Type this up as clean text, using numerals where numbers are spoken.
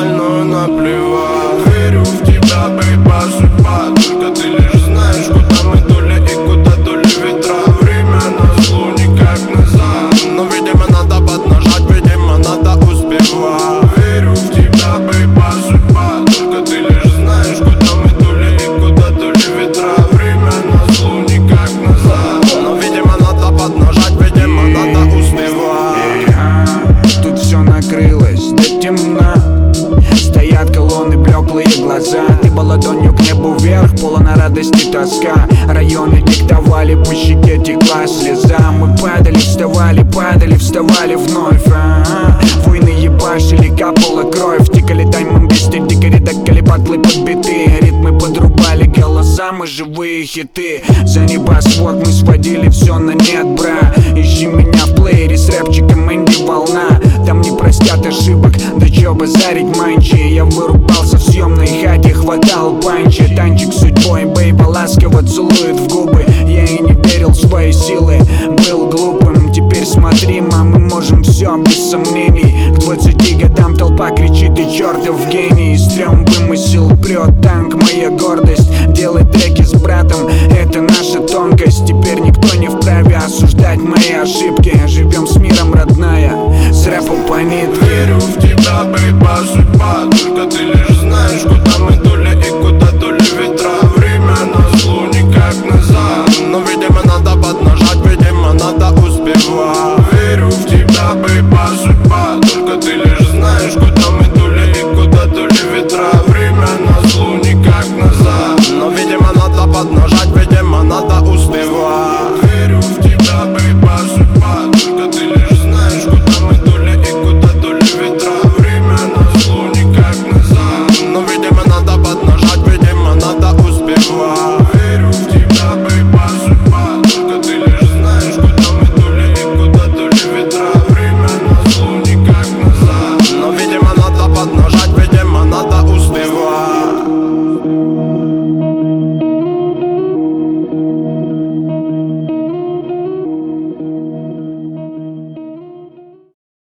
остальное наплевать. Верю в тебя, бейба, судьба. Только ты лишь знаешь, куда мы дули и куда дули ветра. Время назло, никак назад. Но, видимо, надо поднажать, видимо, надо успевать. Верю в тебя, бейба, судьба. Только ты лишь знаешь, куда мы дули и куда дули ветра. Время назло, никак назад. Но, видимо, надо поднажать, видимо, надо успевать. Тут все накрылось до темна. Стоят колонны, блеклые глаза. Ты по ладонью к небу вверх, полна радости тоска. Районы диктовали, по щеке текла слеза. Мы падали, вставали, падали, вставали вновь. Войны ебашили, капала кровь. Тикали таймом без дикари, докали батлы подбиты. Ритмы подрубали голоса, мы живые хиты. За небосвод мы сводили все на нет, бра. Ищи меня в плеере с рэпчиком инди волна. Там не простят ошибок, да чё базарить манчи. Я вырубался в съемной хате, хватал панчи. Танчик с судьбой, бейба ласково целует в губы. Я и не верил в свои силы, был глупым. Теперь смотри, мы можем все без сомнений. К 20 годам толпа кричит: ты чертов гений. Стрём вымысел, прет танк, моя гордость. Делать треки с братом, это наша тонкость. Теперь никто не вправе осуждать мои ошибки. Живем с миром, родная, с рэпом по нитке. Верю в тебя, бейба, судьба.